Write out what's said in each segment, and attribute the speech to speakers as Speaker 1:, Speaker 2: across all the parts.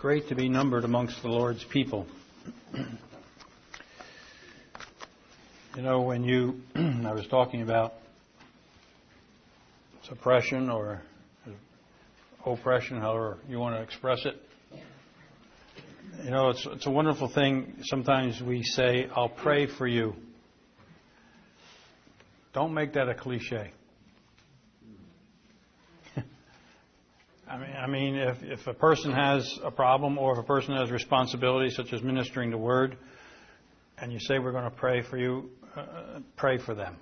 Speaker 1: great to be numbered amongst the Lord's people. You know, when I was talking about suppression or oppression, however you want to express it. You know, it's a wonderful thing. Sometimes we say, I'll pray for you. Don't make that a cliche. I mean, if a person has a problem or if a person has responsibility, such as ministering the word, and you say we're going to pray for you, pray for them.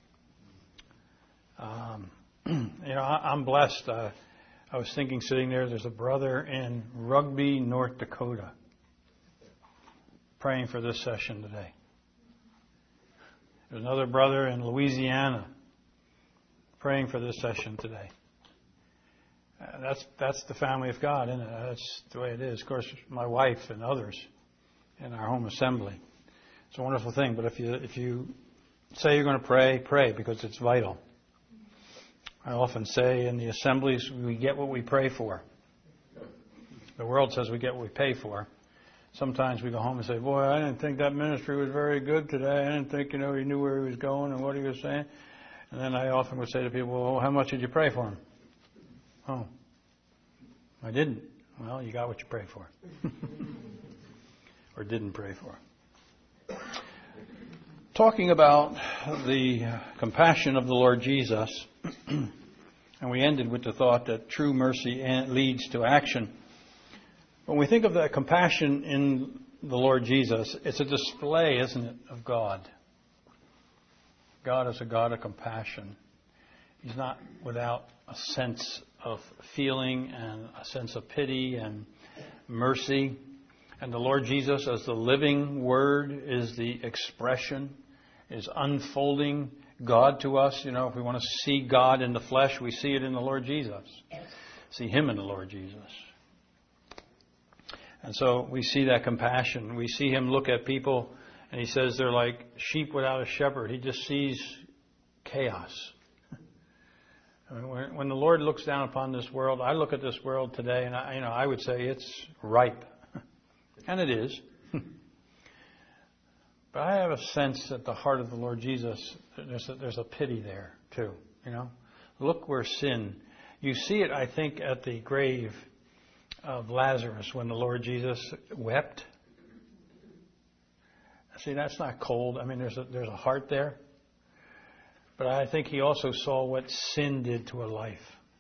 Speaker 1: You know, I'm blessed. I was thinking sitting there's a brother in Rugby, North Dakota, praying for this session today. There's another brother in Louisiana praying for this session today. That's the family of God, isn't it? That's the way it is. Of course, my wife and others in our home assembly. It's a wonderful thing. But if you say you're going to pray, pray because it's vital. I often say in the assemblies, we get what we pray for. The world says we get what we pay for. Sometimes we go home and say, boy, I didn't think that ministry was very good today. I didn't think, he knew where he was going and what he was saying. And then I often would say to people, well, how much did you pray for him? Oh, I didn't. Well, you got what you prayed for. Or didn't pray for. Talking about the compassion of the Lord Jesus, and we ended with the thought that true mercy leads to action. When we think of that compassion in the Lord Jesus, it's a display, isn't it, of God. God is a God of compassion. He's not without a sense of feeling and a sense of pity and mercy. And the Lord Jesus, as the living Word, is the expression, is unfolding God to us. You know, if we want to see God in the flesh, we see it in the Lord Jesus. See Him in the Lord Jesus. And so we see that compassion. We see Him look at people, and He says they're like sheep without a shepherd. He just sees chaos. I mean, when the Lord looks down upon this world, I look at this world today, and I would say it's ripe, and it is. But I have a sense at the heart of the Lord Jesus, there's a pity there too. You know, look where sin. You see it, I think, at the grave of Lazarus when the Lord Jesus wept. See, that's not cold. I mean, there's a heart there. But I think He also saw what sin did to a life.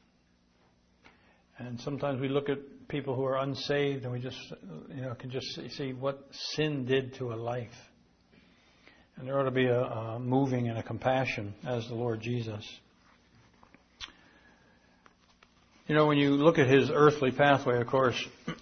Speaker 1: And sometimes we look at people who are unsaved and we just, can just see what sin did to a life. And there ought to be a moving and a compassion as the Lord Jesus. You know, when you look at His earthly pathway, of course,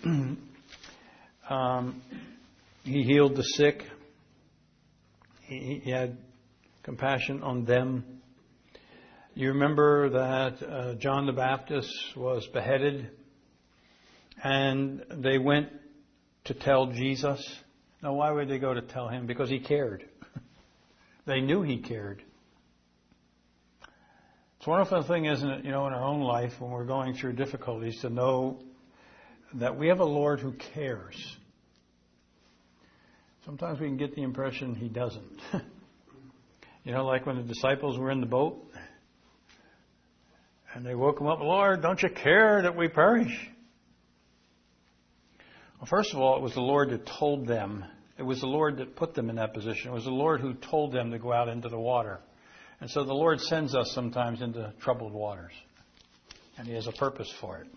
Speaker 1: He healed the sick. He had compassion on them. You remember that John the Baptist was beheaded and they went to tell Jesus. Now, why would they go to tell Him? Because He cared. They knew He cared. It's a wonderful thing, isn't it, in our own life when we're going through difficulties to know that we have a Lord who cares. Sometimes we can get the impression He doesn't. Like when the disciples were in the boat and they woke Him up, Lord, don't you care that we perish? Well, first of all, it was the Lord that told them. It was the Lord that put them in that position. It was the Lord who told them to go out into the water. And so the Lord sends us sometimes into troubled waters. And He has a purpose for it.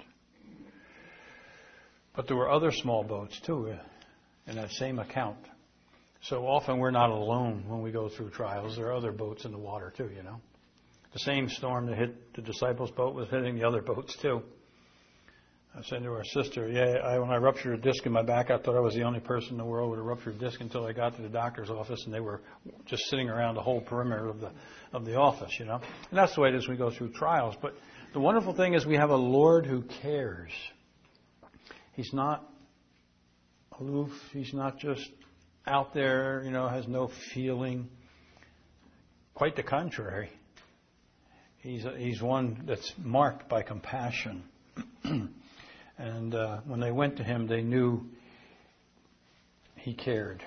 Speaker 1: But there were other small boats, too, in that same account. So often we're not alone when we go through trials. There are other boats in the water, too, The same storm that hit the disciples' boat was hitting the other boats, too. I said to our sister, when I ruptured a disc in my back, I thought I was the only person in the world with a ruptured disc until I got to the doctor's office and they were just sitting around the whole perimeter of the office, And that's the way it is when we go through trials. But the wonderful thing is we have a Lord who cares. He's not aloof. He's not just out there, has no feeling. Quite the contrary. He's one that's marked by compassion. And when they went to him, they knew he cared.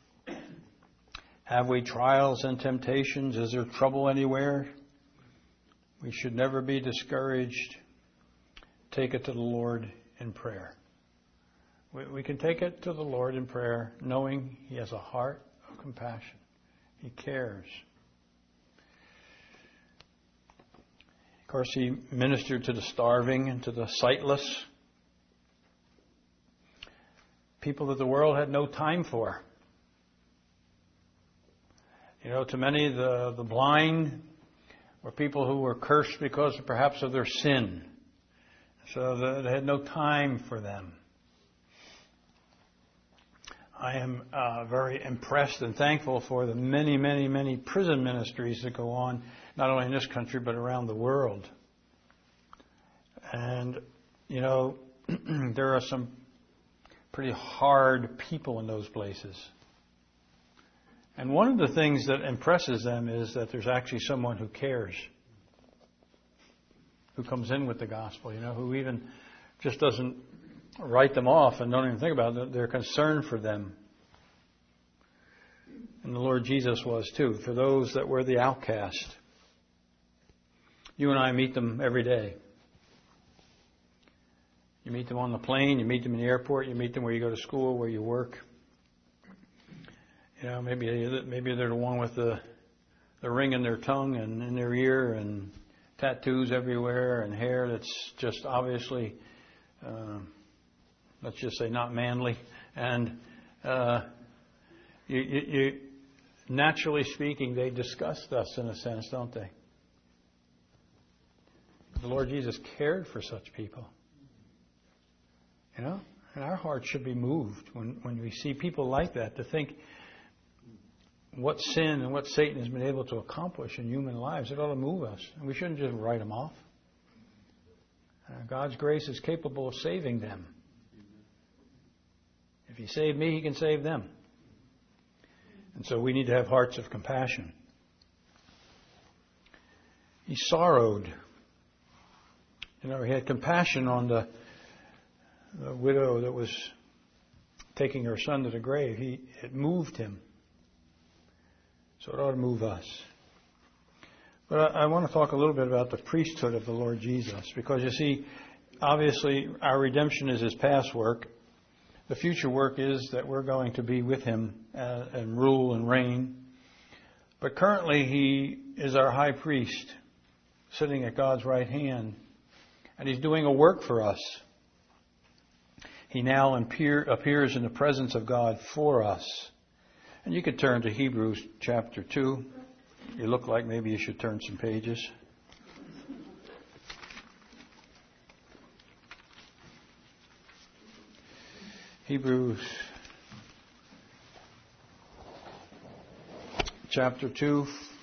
Speaker 1: Have we trials and temptations? Is there trouble anywhere? We should never be discouraged. Take it to the Lord in prayer. We can take it to the Lord in prayer, knowing He has a heart of compassion. He cares. Of course, He ministered to the starving and to the sightless, people that the world had no time for. You know, to many, the blind were people who were cursed because perhaps of their sin. So they had no time for them. I am very impressed and thankful for the many, many, many prison ministries that go on, not only in this country, but around the world. And, you know, there are some pretty hard people in those places. And one of the things that impresses them is that there's actually someone who cares, who comes in with the gospel, you know, who even just doesn't write them off and don't even think about it. They're concerned for them. And the Lord Jesus was too, for those that were the outcast. You and I meet them every day. You meet them on the plane, you meet them in the airport, you meet them where you go to school, where you work. You know, maybe they're the one with the ring in their tongue and in their ear and tattoos everywhere and hair that's just obviously, let's just say, not manly. And you naturally speaking, they disgust us in a sense, don't they? The Lord Jesus cared for such people. You know, and our hearts should be moved when we see people like that, to think what sin and what Satan has been able to accomplish in human lives. It ought to move us. And we shouldn't just write them off. God's grace is capable of saving them. If He saved me, He can save them. And so we need to have hearts of compassion. He sorrowed. You know, He had compassion on the widow that was taking her son to the grave. It moved Him. So it ought to move us. But I want to talk a little bit about the priesthood of the Lord Jesus. Because you see, obviously our redemption is His past work. The future work is that we're going to be with Him and rule and reign. But currently He is our high priest, sitting at God's right hand. And He's doing a work for us. He now appears in the presence of God for us. And you could turn to Hebrews chapter 2. You look like maybe you should turn some pages. Hebrews chapter 2,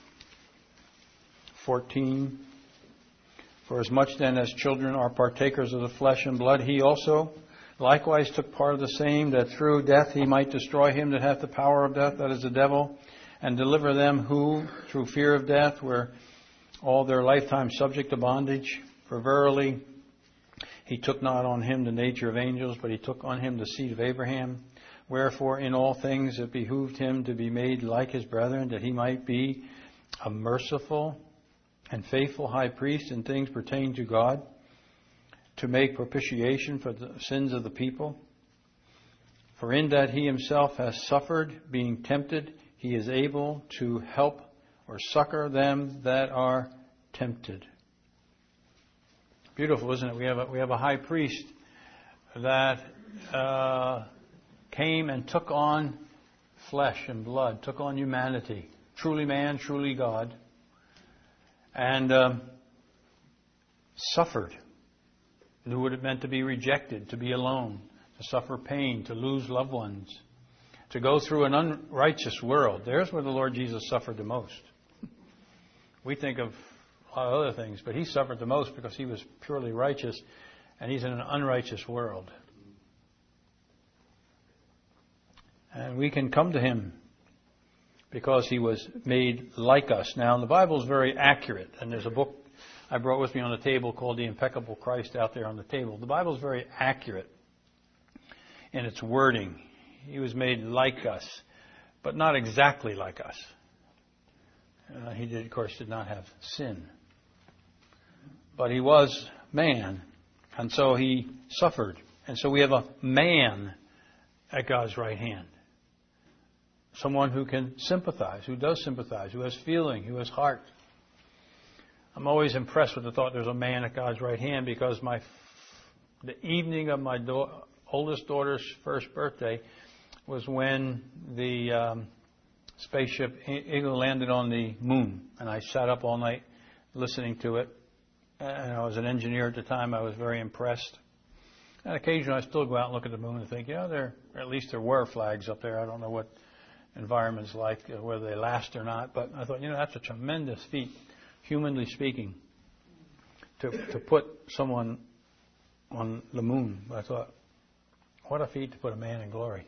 Speaker 1: 14. For as much then as children are partakers of the flesh and blood, He also likewise took part of the same, that through death He might destroy him that hath the power of death, that is the devil, and deliver them who, through fear of death, were all their lifetime subject to bondage. For verily He took not on Him the nature of angels, but He took on Him the seed of Abraham. Wherefore in all things it behooved Him to be made like His brethren, that He might be a merciful and faithful high priest in things pertaining to God, to make propitiation for the sins of the people. For in that He Himself has suffered, being tempted, He is able to help or succor them that are tempted. Beautiful, isn't it? We have a high priest that came and took on flesh and blood, took on humanity, truly man, truly God, and suffered. Knew what it meant to be rejected, to be alone, to suffer pain, to lose loved ones, to go through an unrighteous world. There's where the Lord Jesus suffered the most. We think of a lot of other things, but He suffered the most because He was purely righteous, and He's in an unrighteous world. And we can come to Him because He was made like us. Now, the Bible is very accurate, and there's a book I brought with me on the table called The Impeccable Christ out there on the table. The Bible is very accurate in its wording. He was made like us, but not exactly like us. He did, of course, did not have sin. But he was man, and so he suffered. And so we have a man at God's right hand. Someone who can sympathize, who does sympathize, who has feeling, who has heart. I'm always impressed with the thought there's a man at God's right hand, because the evening of my oldest daughter's first birthday was when the spaceship Eagle landed on the moon, and I sat up all night listening to it. And I was an engineer at the time. I was very impressed. And occasionally I still go out and look at the moon and think, at least there were flags up there. I don't know what environment's like, whether they last or not. But I thought, that's a tremendous feat, humanly speaking, to put someone on the moon. I thought, what a feat to put a man in glory.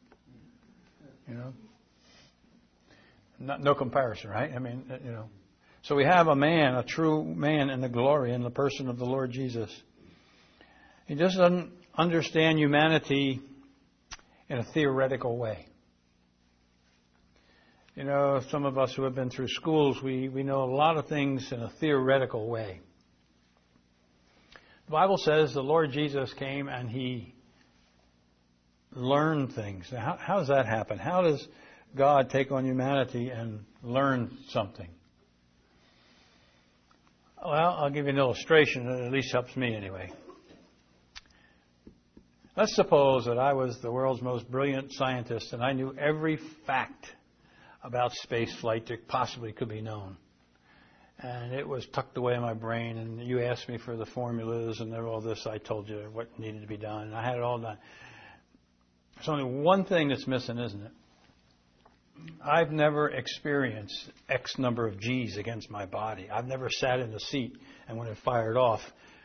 Speaker 1: No comparison, right? I mean, So we have a man, a true man in the glory in the person of the Lord Jesus. He doesn't understand humanity in a theoretical way. Some of us who have been through schools, we know a lot of things in a theoretical way. The Bible says the Lord Jesus came and He learned things. Now, how does that happen? How does God take on humanity and learn something? Well, I'll give you an illustration that at least helps me anyway. Let's suppose that I was the world's most brilliant scientist and I knew every fact about space flight that possibly could be known. And it was tucked away in my brain, and you asked me for the formulas and all this. I told you what needed to be done, and I had it all done. There's only one thing that's missing, isn't it? I've never experienced X number of G's against my body. I've never sat in the seat and when it fired off.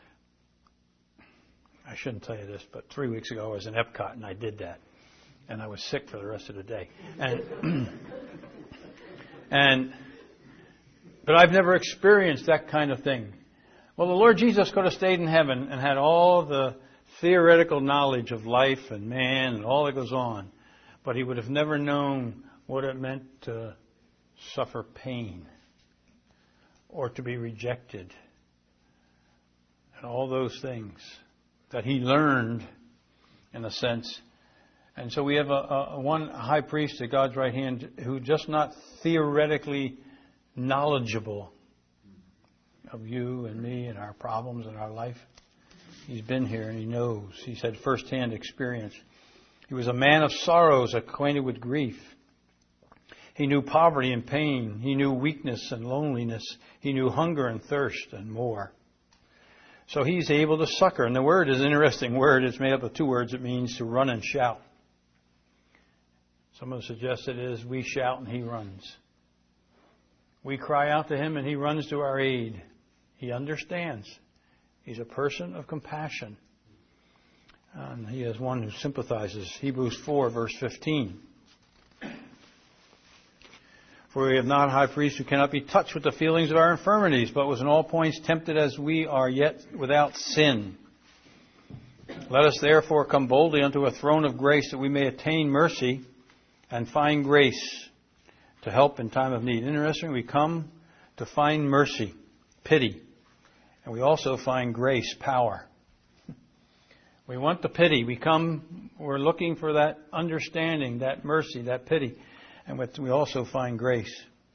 Speaker 1: I shouldn't tell you this, but 3 weeks ago I was in Epcot and I did that. And I was sick for the rest of the day. But I've never experienced that kind of thing. Well, the Lord Jesus could have stayed in heaven and had all the theoretical knowledge of life and man and all that goes on. But He would have never known what it meant to suffer pain or to be rejected and all those things that He learned in a sense. And so we have one high priest at God's right hand who just not theoretically knowledgeable of you and me and our problems and our life. He's been here and He knows. He's had first-hand experience. He was a man of sorrows, acquainted with grief. He knew poverty and pain. He knew weakness and loneliness. He knew hunger and thirst and more. So He's able to succor. And the word is an interesting word. It's made up of two words. It means to run and shout. Someone suggested it is we shout and He runs. We cry out to Him and He runs to our aid. He understands. He's a person of compassion. And He is one who sympathizes. Hebrews 4, verse 15. For we have not a high priest who cannot be touched with the feelings of our infirmities, but was in all points tempted as we are, yet without sin. Let us therefore come boldly unto a throne of grace, that we may attain mercy and find grace to help in time of need. Interesting, we come to find mercy, pity, and we also find grace, power. We want the pity. We're looking for that understanding, that mercy, that pity. And we also find grace.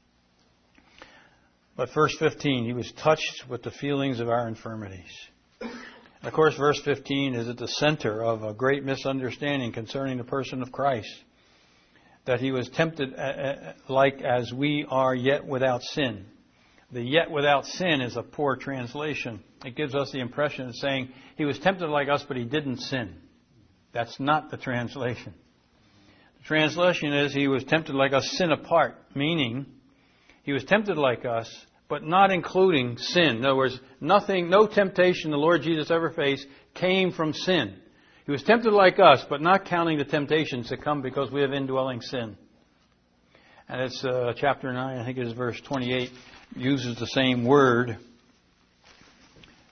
Speaker 1: But verse 15, He was touched with the feelings of our infirmities. And of course, verse 15 is at the center of a great misunderstanding concerning the person of Christ. That He was tempted like as we are, yet without sin. The yet without sin is a poor translation. It gives us the impression of saying He was tempted like us, but He didn't sin. That's not the translation. The translation is He was tempted like us, sin apart, meaning He was tempted like us, but not including sin. In other words, no temptation the Lord Jesus ever faced came from sin. He was tempted like us, but not counting the temptations that come because we have indwelling sin. And it's chapter 9, I think it is verse 28, uses the same word.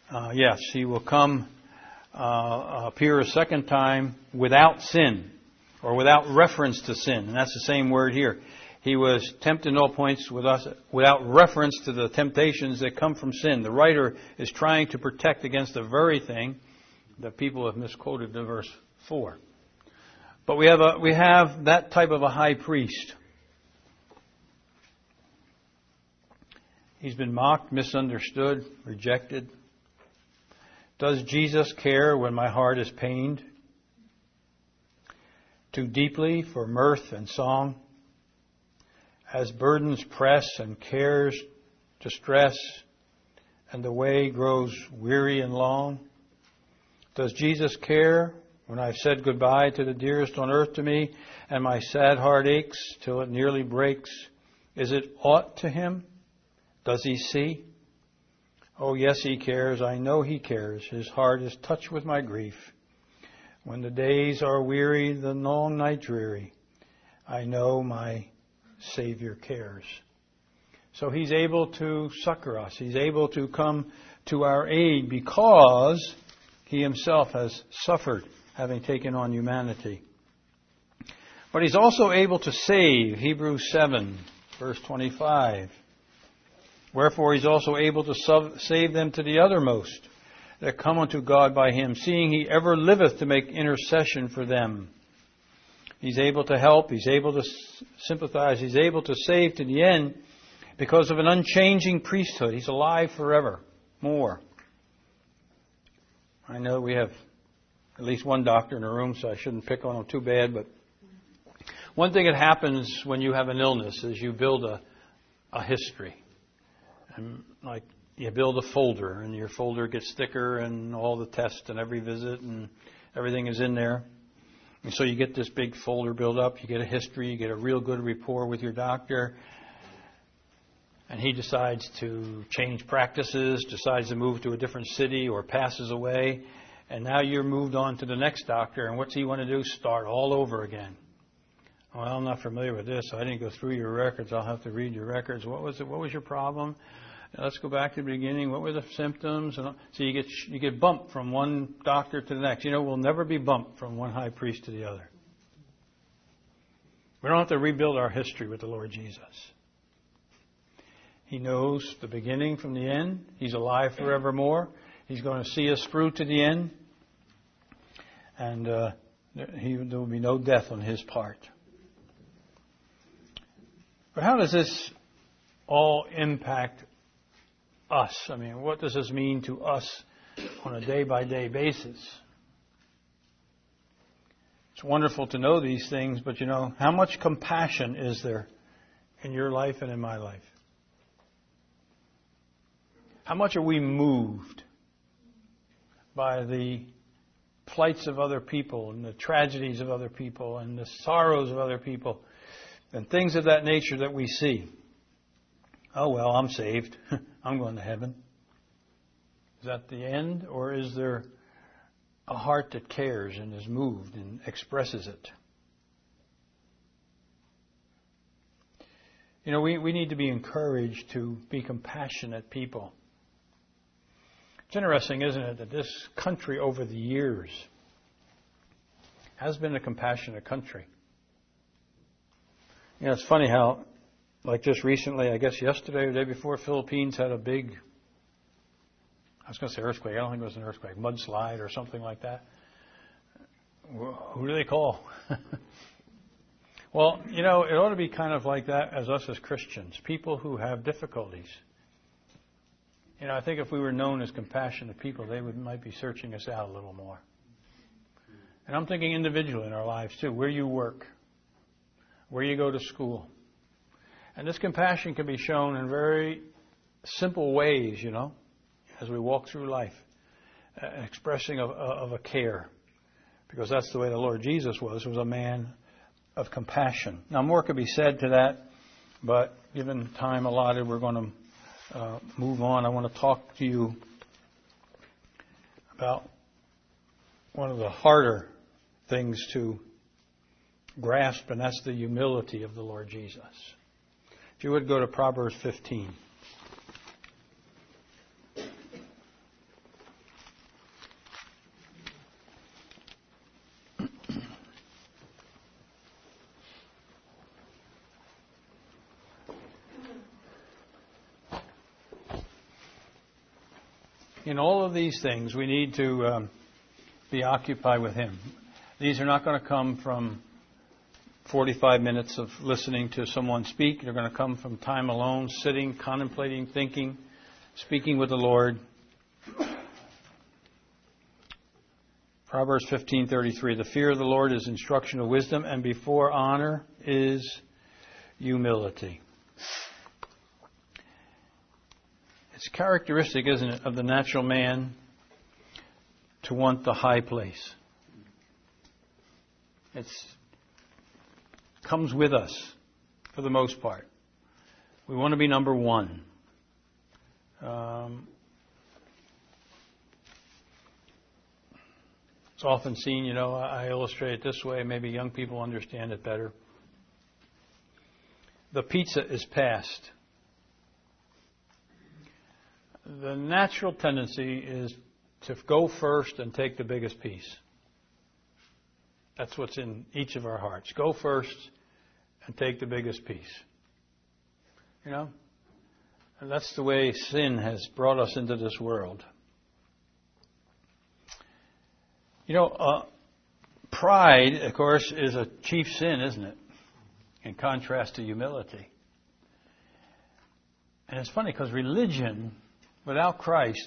Speaker 1: Yes, he will come, appear a second time without sin, or without reference to sin. And that's the same word here. He was tempted in all points with us without reference to the temptations that come from sin. The writer is trying to protect against the very thing that people have misquoted in verse 4. But we have that type of a high priest. He's been mocked, misunderstood, rejected. Does Jesus care when my heart is pained? Too deeply for mirth and song? As burdens press and cares distress, and the way grows weary and long? Does Jesus care when I've said goodbye to the dearest on earth to me, and my sad heart aches till it nearly breaks? Is it aught to him? Does he see? Oh, yes, he cares. I know he cares. His heart is touched with my grief. When the days are weary, the long night dreary, I know my Savior cares. So he's able to succor us. He's able to come to our aid because he himself has suffered, having taken on humanity. But he's also able to save. Hebrews 7, verse 25. Wherefore he's also able to save them to the uttermost that come unto God by him, seeing he ever liveth to make intercession for them. He's able to help, he's able to sympathize, he's able to save to the end because of an unchanging priesthood. He's alive forever. More. I know we have at least one doctor in the room, so I shouldn't pick on him too bad, but one thing that happens when you have an illness is you build a history. And like you build a folder, and your folder gets thicker, and all the tests and every visit and everything is in there. And so you get this big folder built up. You get a history. You get a real good rapport with your doctor. And he decides to change practices, decides to move to a different city, or passes away. And now you're moved on to the next doctor. And what's he want to do? Start all over again. Well, I'm not familiar with this. So I didn't go through your records. I'll have to read your records. What was it? What was your problem? Let's go back to the beginning. What were the symptoms? And so you get bumped from one doctor to the next. You know, we'll never be bumped from one high priest to the other. We don't have to rebuild our history with the Lord Jesus. He knows the beginning from the end. He's alive forevermore. He's going to see us through to the end. And there will be no death on his part. But how does this all impact us? I mean, what does this mean to us on a day-by-day basis? It's wonderful to know these things, but you know, how much compassion is there in your life and in my life? How much are we moved by the plights of other people and the tragedies of other people and the sorrows of other people and things of that nature that we see? Oh, well, I'm saved. I'm going to heaven. Is that the end? Or is there a heart that cares and is moved and expresses it? You know, we need to be encouraged to be compassionate people. It's interesting, isn't it, that this country over the years has been a compassionate country. You know, it's funny how, like just recently, I guess yesterday or the day before, Philippines had a big, I was going to say earthquake. I don't think it was an earthquake, mudslide or something like that. Who do they call? Well, you know, it ought to be kind of like that as us as Christians, people who have difficulties. You know, I think if we were known as compassionate people, they might be searching us out a little more. And I'm thinking individually in our lives too, where you work, where you go to school. And this compassion can be shown in very simple ways, you know, as we walk through life, expressing of a care. Because that's the way the Lord Jesus was a man of compassion. Now, more could be said to that, but given time allotted, we're going to move on. I want to talk to you about one of the harder things to grasp, and that's the humility of the Lord Jesus. If you would go to Proverbs 15. in all of these things, we need to be occupied with Him. These are not going to come from 45 minutes of listening to someone speak. They're going to come from time alone, sitting, contemplating, thinking, speaking with the Lord. Proverbs 15:33, the fear of the Lord is instruction of wisdom, and before honor is humility. It's characteristic, isn't it, of the natural man to want the high place. It comes with us for the most part. We want to be number one. It's often seen, I illustrate it this way. Maybe young people understand it better. The pizza is passed. The natural tendency is to go first and take the biggest piece. That's what's in each of our hearts. Go first and take the biggest piece. And that's the way sin has brought us into this world. Pride, of course, is a chief sin, isn't it? In contrast to humility. And it's funny because religion, without Christ,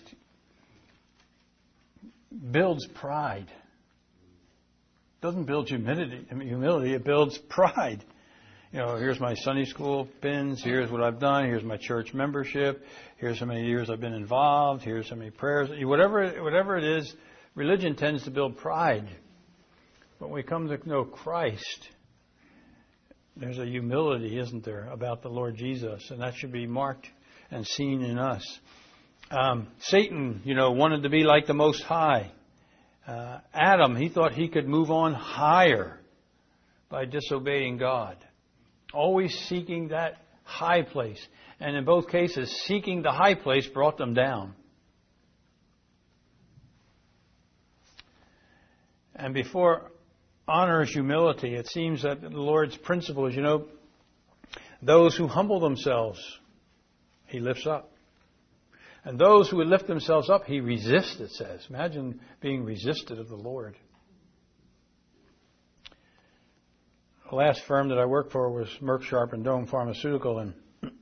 Speaker 1: builds pride. It doesn't build humility, it builds pride. Here's my Sunday school pins, here's what I've done, here's my church membership, here's how many years I've been involved, here's how many prayers. Whatever it is, religion tends to build pride. But when we come to know Christ, there's a humility, isn't there, about the Lord Jesus, and that should be marked and seen in us. Satan, wanted to be like the Most High. Adam, he thought he could move on higher by disobeying God. Always seeking that high place. And in both cases, seeking the high place brought them down. And before honor is humility, it seems that the Lord's principle is, those who humble themselves, He lifts up. And those who would lift themselves up, He resists, it says. Imagine being resisted of the Lord. The last firm that I worked for was Merck Sharp and Dohme Pharmaceutical, and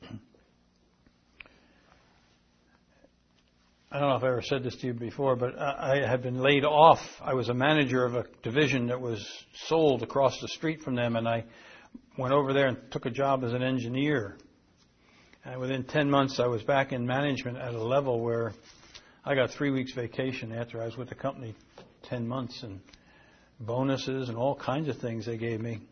Speaker 1: I don't know if I ever said this to you before, but I had been laid off. I was a manager of a division that was sold across the street from them, and I went over there and took a job as an engineer. And within 10 months, I was back in management at a level where I got 3 weeks vacation after I was with the company 10 months, and bonuses and all kinds of things they gave me.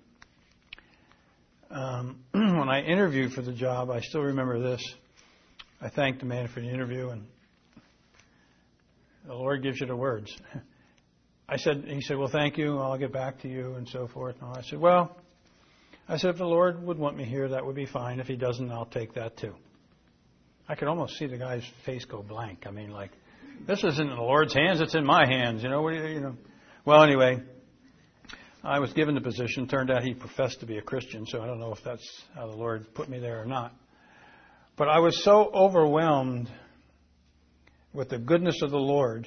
Speaker 1: When I interviewed for the job, I still remember this. I thanked the man for the interview, and the Lord gives you the words. He said, well, thank you. I'll get back to you and so forth. And I said, if the Lord would want me here, that would be fine. If He doesn't, I'll take that too. I could almost see the guy's face go blank. This isn't in the Lord's hands. It's in my hands. Well, anyway, I was given the position. Turned out he professed to be a Christian, so I don't know if that's how the Lord put me there or not. But I was so overwhelmed with the goodness of the Lord.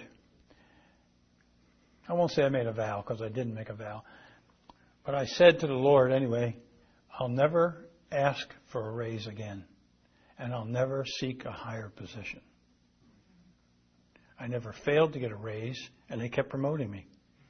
Speaker 1: I won't say I made a vow, because I didn't make a vow. But I said to the Lord anyway, I'll never ask for a raise again. And I'll never seek a higher position. I never failed to get a raise, and they kept promoting me.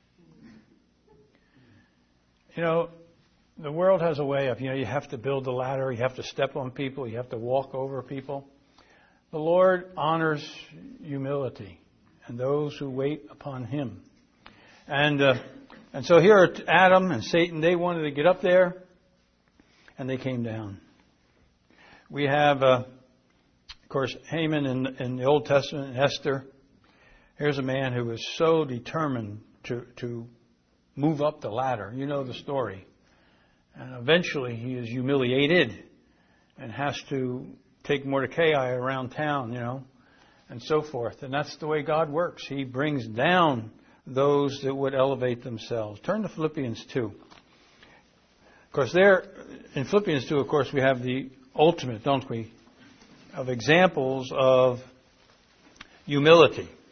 Speaker 1: The world has a way of, you have to build the ladder, you have to step on people, you have to walk over people. The Lord honors humility and those who wait upon Him. And so here Adam and Satan, they wanted to get up there, and they came down. We have, of course, Haman in the Old Testament, and Esther. Here's a man who was so determined to move up the ladder. You know the story. And eventually he is humiliated and has to take Mordecai around town, and so forth. And that's the way God works. He brings down those that would elevate themselves. Turn to Philippians 2. Of course, in Philippians 2, of course, we have the ultimate, don't we, of examples of humility.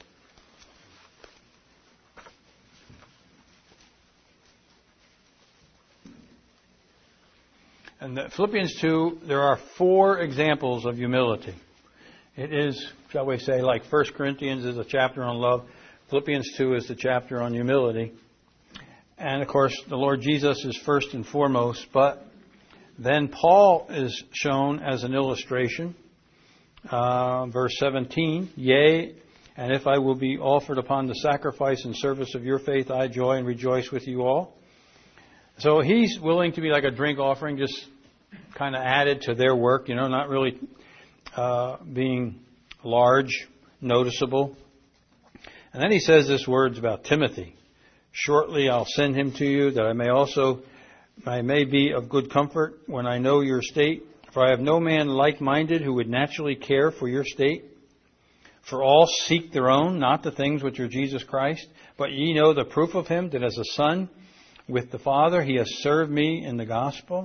Speaker 1: And Philippians 2, there are 4 examples of humility. It is, shall we say, like 1 Corinthians is a chapter on love. Philippians 2 is the chapter on humility. And, of course, the Lord Jesus is first and foremost. But then Paul is shown as an illustration. Verse 17, yea, and if I will be offered upon the sacrifice and service of your faith, I joy and rejoice with you all. So he's willing to be like a drink offering, just kind of added to their work, not really being large, noticeable. And then he says this words about Timothy. Shortly I'll send him to you, that I may be of good comfort when I know your state. For I have no man like-minded who would naturally care for your state. For all seek their own, not the things which are Jesus Christ. But ye know the proof of him, that as a son with the Father, he has served me in the gospel.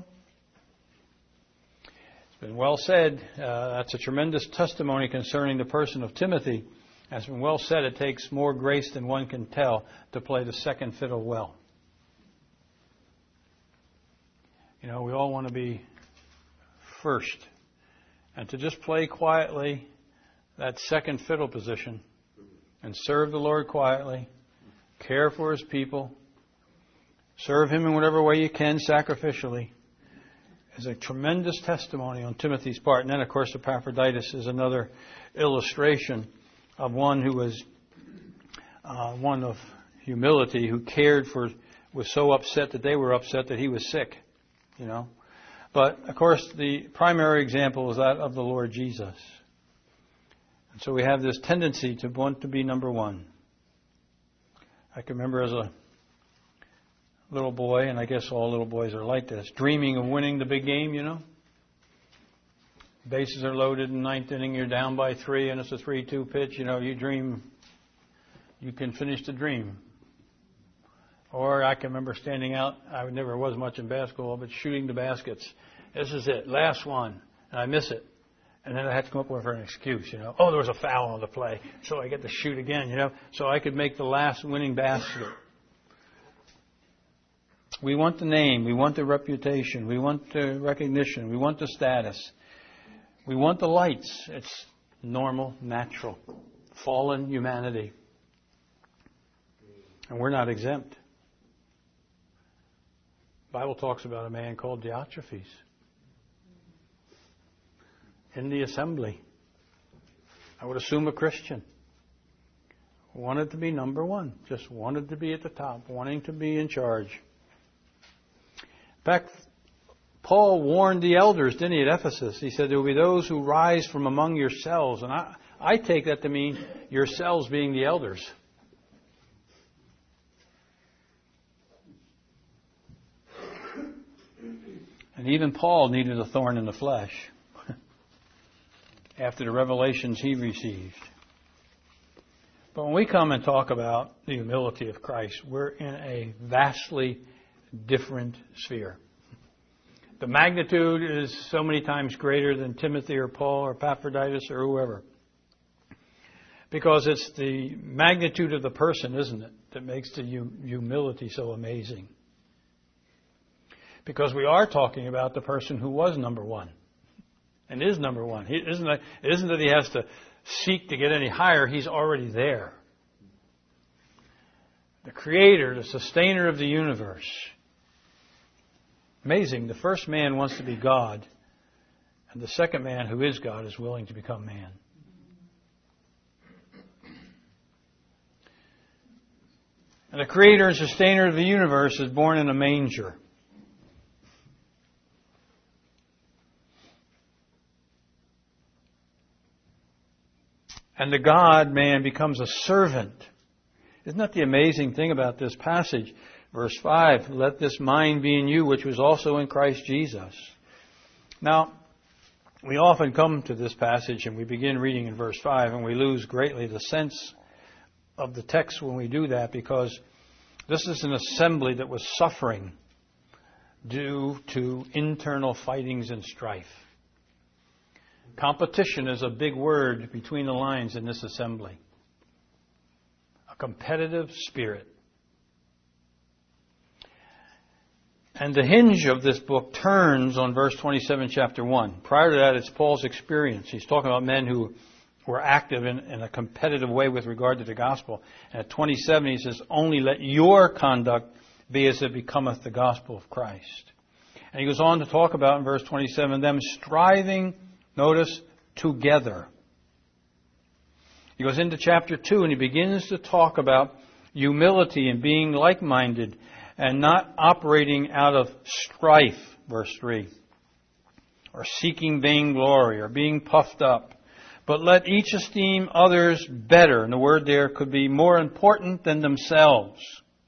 Speaker 1: It's been well said. That's a tremendous testimony concerning the person of Timothy. It's been well said, it takes more grace than one can tell to play the second fiddle well. We all want to be first. And to just play quietly that second fiddle position and serve the Lord quietly, care for His people, serve Him in whatever way you can sacrificially, is a tremendous testimony on Timothy's part. And then, of course, Epaphroditus is another illustration of one who was one of humility, who was so upset that they were upset that he was sick, But, of course, the primary example is that of the Lord Jesus. And so we have this tendency to want to be number one. I can remember as a little boy, and I guess all little boys are like this, dreaming of winning the big game, Bases are loaded in ninth inning, you're down by 3, and it's a 3-2 pitch. You dream you can finish the dream. Or I can remember standing out, I never was much in basketball, but shooting the baskets. This is it, last one, and I miss it. And then I had to come up with an excuse, Oh, there was a foul on the play, so I get to shoot again, So I could make the last winning basket. We want the name, we want the reputation, we want the recognition, we want the status. We want the lights. It's normal, natural, fallen humanity. And we're not exempt. The Bible talks about a man called Diotrephes in the assembly. I would assume a Christian. Wanted to be number one. Just wanted to be at the top. Wanting to be in charge. In fact, Paul warned the elders, didn't he, at Ephesus? He said there will be those who rise from among yourselves. And I take that to mean yourselves being the elders. And even Paul needed a thorn in the flesh after the revelations he received. But when we come and talk about the humility of Christ, we're in a vastly different sphere. The magnitude is so many times greater than Timothy or Paul or Epaphroditus or whoever. Because it's the magnitude of the person, isn't it, that makes the humility so amazing. Because we are talking about the person who was number one and is number one. It isn't that he has to seek to get any higher. He's already there. The Creator, the Sustainer of the universe. Amazing. The first man wants to be God, and the second man, who is God, is willing to become man. And the Creator and Sustainer of the universe is born in a manger. And the God-man becomes a servant. Isn't that the amazing thing about this passage? Verse 5, let this mind be in you, which was also in Christ Jesus. Now, we often come to this passage and we begin reading in verse 5 and we lose greatly the sense of the text when we do that, because this is an assembly that was suffering due to internal fightings and strife. Competition is a big word between the lines in this assembly. A competitive spirit. And the hinge of this book turns on verse 27, chapter 1. Prior to that, it's Paul's experience. He's talking about men who were active in a competitive way with regard to the gospel. And at 27, he says, only let your conduct be as it becometh the gospel of Christ. And he goes on to talk about in verse 27, them striving, notice, together. He goes into chapter 2 and he begins to talk about humility and being like-minded and not operating out of strife, verse 3, or seeking vainglory or being puffed up. But let each esteem others better. And the word there could be more important than themselves.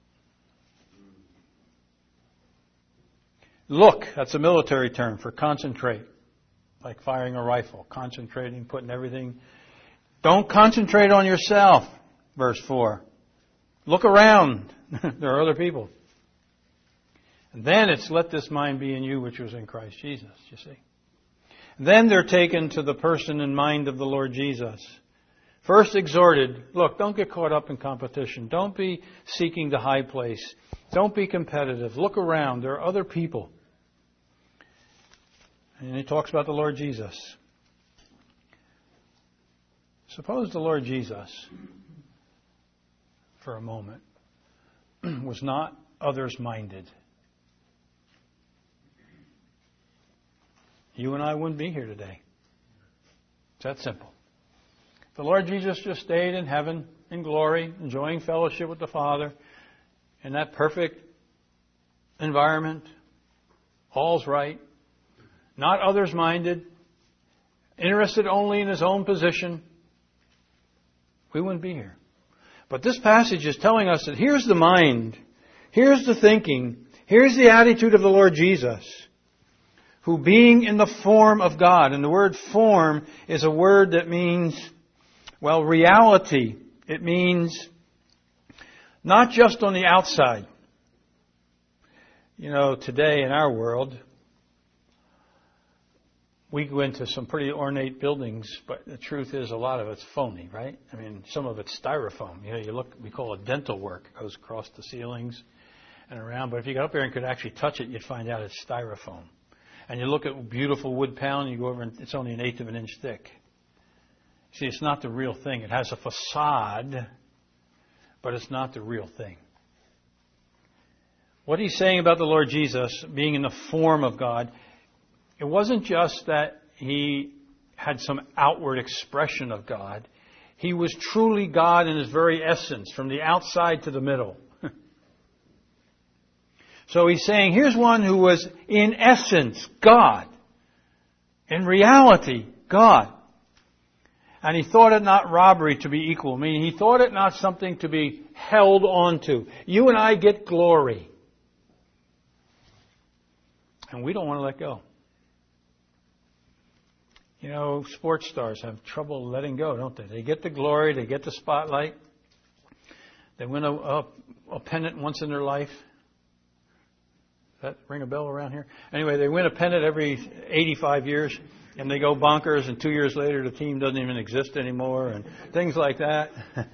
Speaker 1: Look, that's a military term for concentrate. Like firing a rifle. Concentrating, putting everything. Don't concentrate on yourself, verse 4. Look around. There are other people. And then it's let this mind be in you which was in Christ Jesus, you see. Then they're taken to the person and mind of the Lord Jesus. First exhorted, look, don't get caught up in competition. Don't be seeking the high place. Don't be competitive. Look around. There are other people. And he talks about the Lord Jesus. Suppose the Lord Jesus, for a moment, was not others-minded. You and I wouldn't be here today. It's that simple. The Lord Jesus just stayed in heaven, in glory, enjoying fellowship with the Father, in that perfect environment. All's right. Not others-minded. Interested only in his own position. We wouldn't be here. But this passage is telling us that here's the mind. Here's the thinking. Here's the attitude of the Lord Jesus, who being in the form of God, and the word form is a word that means, well, reality. It means not just on the outside. You know, today in our world, we go into some pretty ornate buildings, but the truth is a lot of it's phony, right? I mean, some of it's styrofoam. You know, you look, we call it dental work. It goes across the ceilings and around. But if you got up there and could actually touch it, you'd find out it's styrofoam. And you look at beautiful wood panel, you go over and it's only 1/8 of an inch thick. See, it's not the real thing. It has a facade, but it's not the real thing. What he's saying about the Lord Jesus being in the form of God, it wasn't just that he had some outward expression of God. He was truly God in his very essence, from the outside to the middle. So he's saying, here's one who was in essence God. In reality, God. And he thought it not robbery to be equal. Meaning he thought it not something to be held on to. You and I get glory. And we don't want to let go. You know, sports stars have trouble letting go, don't they? They get the glory, they get the spotlight. They win a pennant once in their life. Does that ring a bell around here? Anyway, they win a pennant every 85 years, and they go bonkers, and 2 years later the team doesn't even exist anymore, and things like that.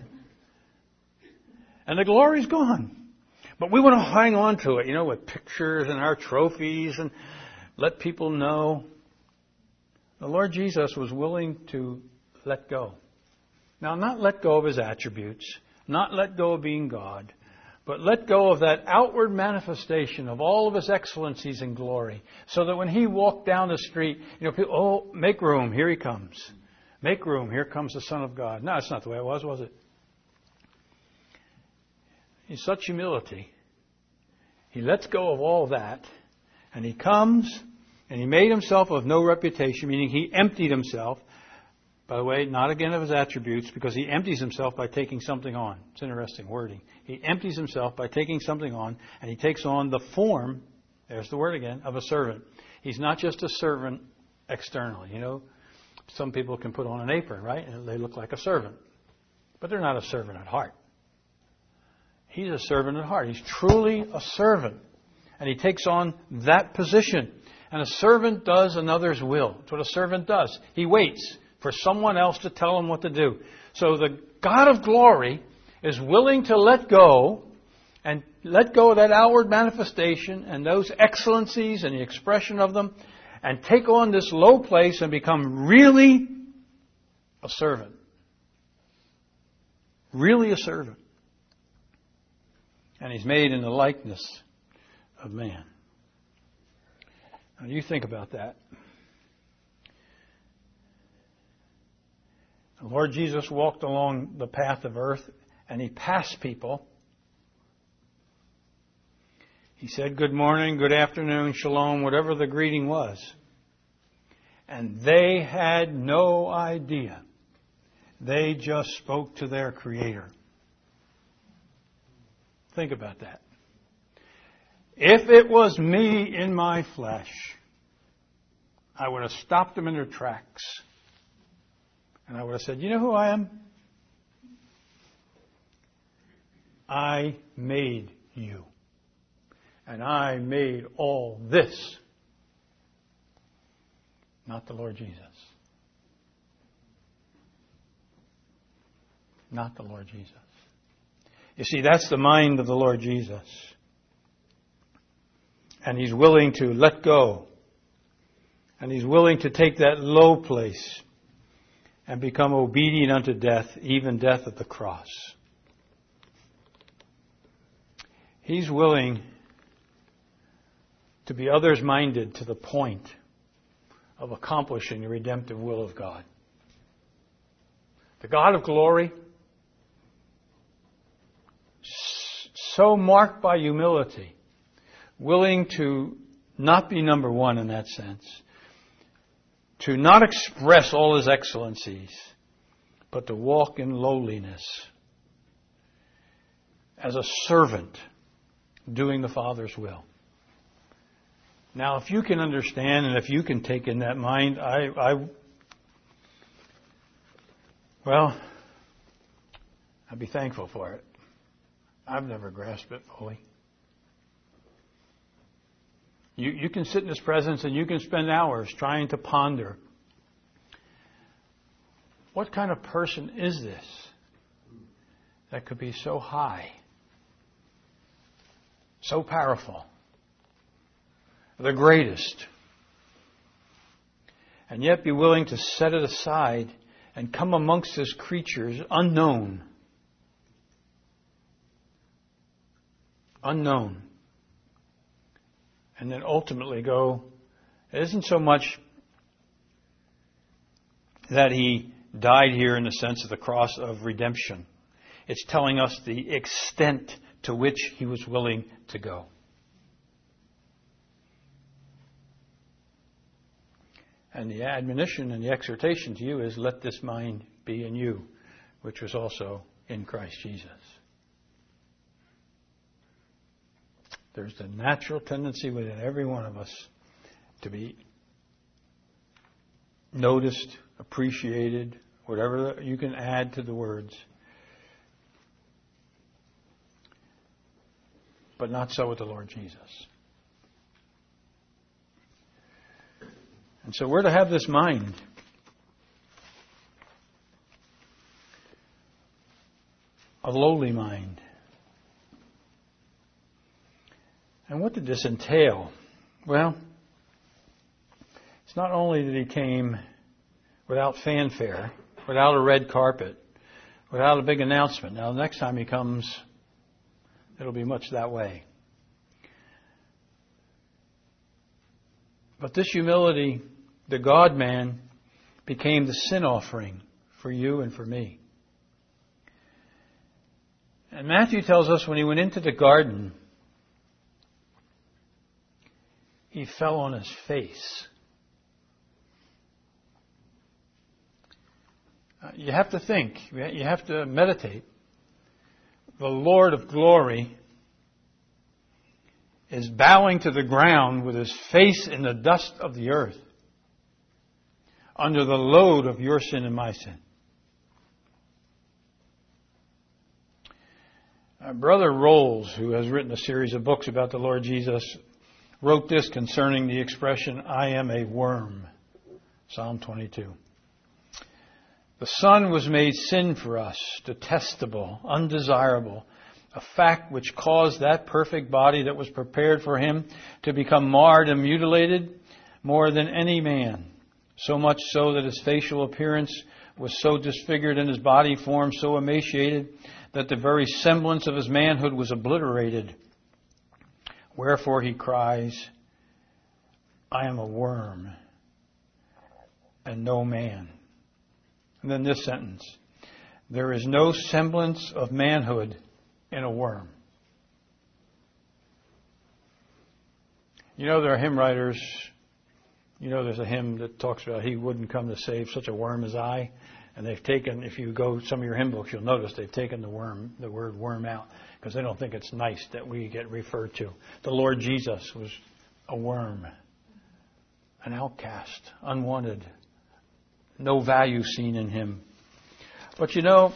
Speaker 1: And the glory's gone. But we want to hang on to it, you know, with pictures and our trophies and let people know. The Lord Jesus was willing to let go. Now, not let go of his attributes, not let go of being God, but let go of that outward manifestation of all of his excellencies and glory, so that when he walked down the street, you know, people, oh, make room, here he comes. Make room, here comes the Son of God. No, that's not the way it was it? In such humility, he lets go of all that, and he comes, and he made himself of no reputation, meaning he emptied himself. By the way, not again of his attributes, because he empties himself by taking something on. It's interesting wording. He empties himself by taking something on, and he takes on the form, there's the word again, of a servant. He's not just a servant externally. You know, some people can put on an apron, right? And they look like a servant. But they're not a servant at heart. He's a servant at heart. He's truly a servant. And he takes on that position. And a servant does another's will. That's what a servant does. He waits for someone else to tell him what to do. So the God of glory is willing to let go and let go of that outward manifestation and those excellencies and the expression of them, and take on this low place and become really a servant. Really a servant. And He's made in the likeness of man. Now you think about that. The Lord Jesus walked along the path of earth and He passed people. He said good morning, good afternoon, shalom, whatever the greeting was. And they had no idea. They just spoke to their Creator. Think about that. If it was me in my flesh, I would have stopped them in their tracks. And I would have said, you know who I am? I made you. And I made all this. Not the Lord Jesus. Not the Lord Jesus. You see, that's the mind of the Lord Jesus. And He's willing to let go. And He's willing to take that low place and become obedient unto death, even death at the cross. He's willing to be others-minded to the point of accomplishing the redemptive will of God. The God of glory, so marked by humility, willing to not be number one in that sense, to not express all His excellencies, but to walk in lowliness as a servant doing the Father's will. Now, if you can understand and if you can take in that mind, I'd be thankful for it. I've never grasped it fully. You can sit in His presence and you can spend hours trying to ponder. What kind of person is this that could be so high, so powerful, the greatest, and yet be willing to set it aside and come amongst His creatures unknown, and then ultimately go, it isn't so much that He died here in the sense of the cross of redemption. It's telling us the extent to which He was willing to go. And the admonition and the exhortation to you is, let this mind be in you, which was also in Christ Jesus. There's the natural tendency within every one of us to be noticed, appreciated, whatever you can add to the words. But not so with the Lord Jesus. And so we're to have this mind. A lowly mind. And what did this entail? Well, it's not only that He came without fanfare, without a red carpet, without a big announcement. Now, the next time He comes, it'll be much that way. But this humility, the God-man, became the sin offering for you and for me. And Matthew tells us when He went into the garden, He fell on His face. You have to think. You have to meditate. The Lord of glory is bowing to the ground with His face in the dust of the earth under the load of your sin and my sin. Brother Rolls, who has written a series of books about the Lord Jesus, wrote this concerning the expression, I am a worm. Psalm 22. The Son was made sin for us, detestable, undesirable, a fact which caused that perfect body that was prepared for him to become marred and mutilated more than any man, so much so that his facial appearance was so disfigured and his body form so emaciated that the very semblance of his manhood was obliterated. Wherefore he cries, I am a worm and no man. And then this sentence, there is no semblance of manhood in a worm. You know, there are hymn writers, you know, there's a hymn that talks about he wouldn't come to save such a worm as I. And they've taken, if you go some of your hymn books, you'll notice they've taken the word worm out, because they don't think it's nice that we get referred to. The Lord Jesus was a worm, an outcast, unwanted, no value seen in him. But you know,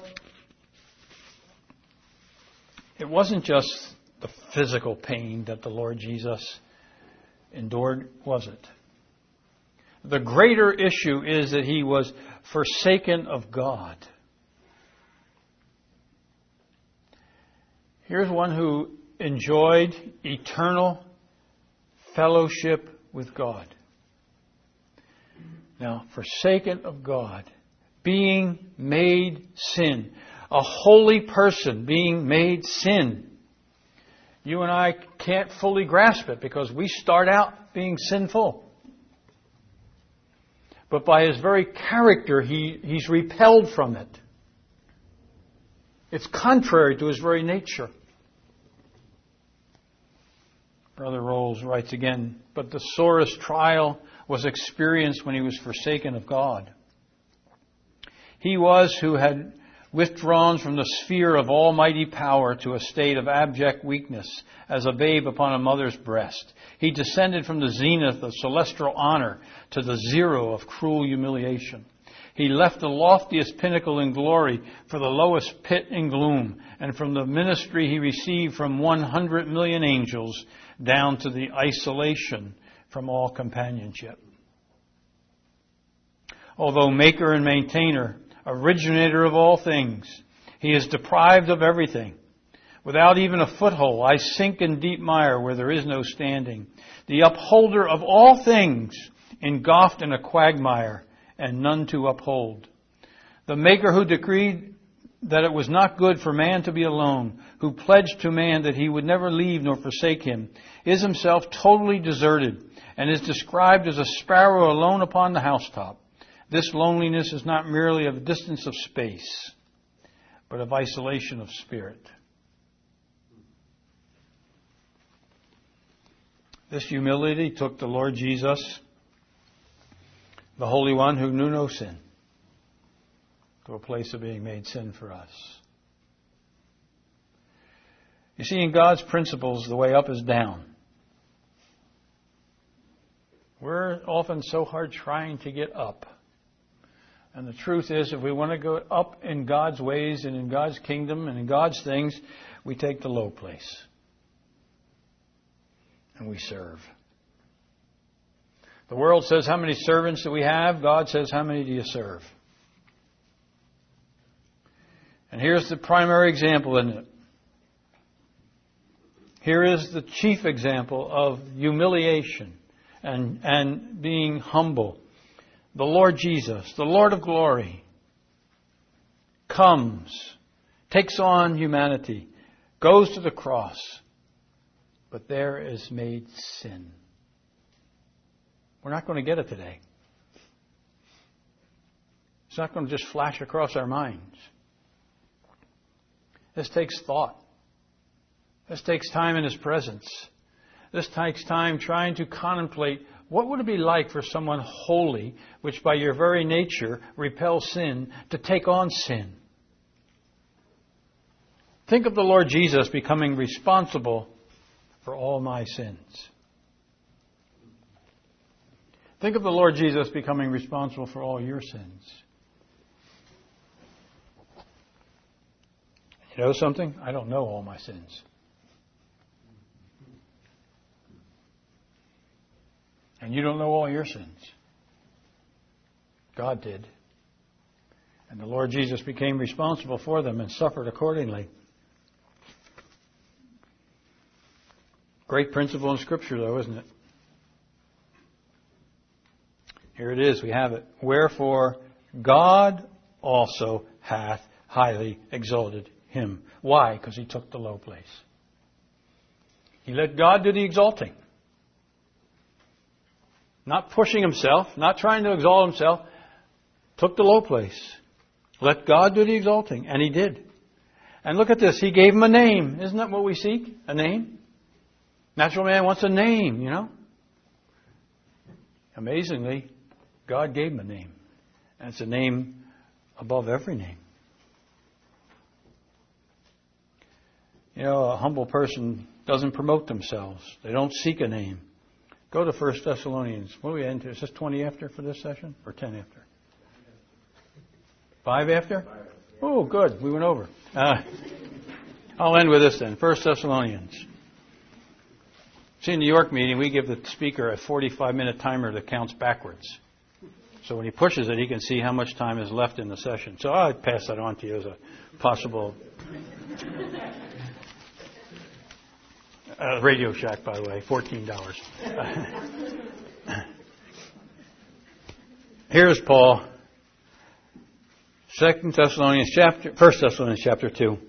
Speaker 1: it wasn't just the physical pain that the Lord Jesus endured, was it? The greater issue is that he was forsaken of God. Here's one who enjoyed eternal fellowship with God. Now, forsaken of God, being made sin, a holy person being made sin. You and I can't fully grasp it because we start out being sinful. But by his very character, he's repelled from it. It's contrary to his very nature. Brother Rolls writes again, but the sorest trial was experienced when he was forsaken of God. He was who had withdrawn from the sphere of almighty power to a state of abject weakness, as a babe upon a mother's breast. He descended from the zenith of celestial honor to the zero of cruel humiliation. He left the loftiest pinnacle in glory for the lowest pit in gloom, and from the ministry he received from 100 million angels down to the isolation from all companionship. Although maker and maintainer, originator of all things, he is deprived of everything. Without even a foothold, I sink in deep mire where there is no standing. The upholder of all things, engulfed in a quagmire, and none to uphold. The Maker who decreed that it was not good for man to be alone, who pledged to man that he would never leave nor forsake him, is himself totally deserted, and is described as a sparrow alone upon the housetop. This loneliness is not merely of distance of space, but of isolation of spirit. This humility took the Lord Jesus, the Holy One who knew no sin, to a place of being made sin for us. You see, in God's principles, the way up is down. We're often so hard trying to get up. And the truth is, if we want to go up in God's ways and in God's kingdom and in God's things, we take the low place. And we serve. The world says, how many servants do we have? God says, how many do you serve? And here's the primary example, isn't it? Here is the chief example of humiliation and being humble. The Lord Jesus, the Lord of glory, comes, takes on humanity, goes to the cross, but there is made sin. We're not going to get it today. It's not going to just flash across our minds. This takes thought. This takes time in His presence. This takes time trying to contemplate what would it be like for someone holy, which by your very nature repels sin, to take on sin. Think of the Lord Jesus becoming responsible for all my sins. Think of the Lord Jesus becoming responsible for all your sins. You know something? I don't know all my sins. And you don't know all your sins. God did. And the Lord Jesus became responsible for them and suffered accordingly. Great principle in Scripture, though, isn't it? Here it is. We have it. Wherefore God also hath highly exalted him. Why? Because he took the low place. He let God do the exalting. Not pushing himself, not trying to exalt himself. Took the low place. Let God do the exalting. And he did. And look at this. He gave him a name. Isn't that what we seek? A name? Natural man wants a name, you know. Amazingly, God gave him a name. And it's a name above every name. You know, a humble person doesn't promote themselves. They don't seek a name. Go to 1 Thessalonians. What are we into? Is this 20 after for this session? Or 10 after? 5 after? Oh, good. We went over. I'll end with this then. 1 Thessalonians. See, in the New York meeting, we give the speaker a 45-minute timer that counts backwards. So when he pushes it, he can see how much time is left in the session. So I'll pass that on to you as a possible Radio Shack, by the way, $14. Here's Paul, 1 Thessalonians chapter 2,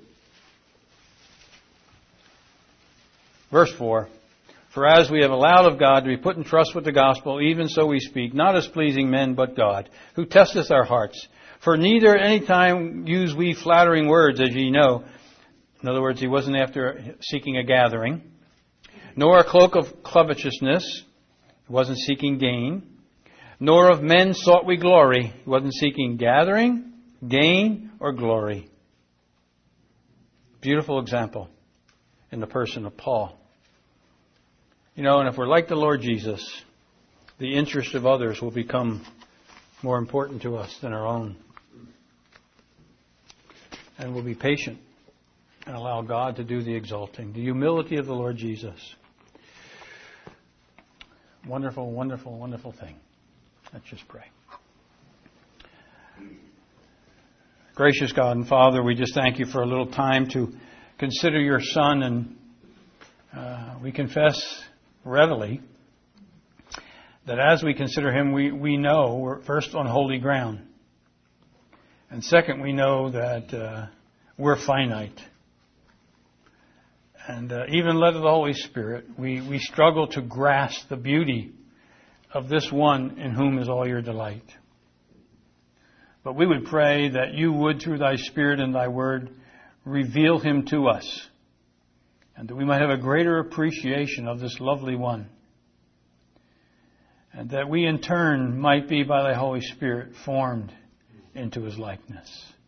Speaker 1: verse 4. For as we have allowed of God to be put in trust with the gospel, even so we speak, not as pleasing men, but God, who testeth our hearts. For neither any time use we flattering words, as ye know. In other words, he wasn't after seeking a gathering, nor a cloak of covetousness. He wasn't seeking gain. Nor of men sought we glory. He wasn't seeking gathering, gain, or glory. Beautiful example in the person of Paul. You know, and if we're like the Lord Jesus, the interest of others will become more important to us than our own. And we'll be patient and allow God to do the exalting. The humility of the Lord Jesus. Wonderful, wonderful, wonderful thing. Let's just pray. Gracious God and Father, we just thank you for a little time to consider your Son, and we confess readily that as we consider him, we know we're first on holy ground. And second, we know that we're finite. And even led of the Holy Spirit, we struggle to grasp the beauty of this one in whom is all your delight. But we would pray that you would, through thy Spirit and thy word, reveal him to us, and that we might have a greater appreciation of this lovely one, and that we in turn might be by thy Holy Spirit formed into his likeness.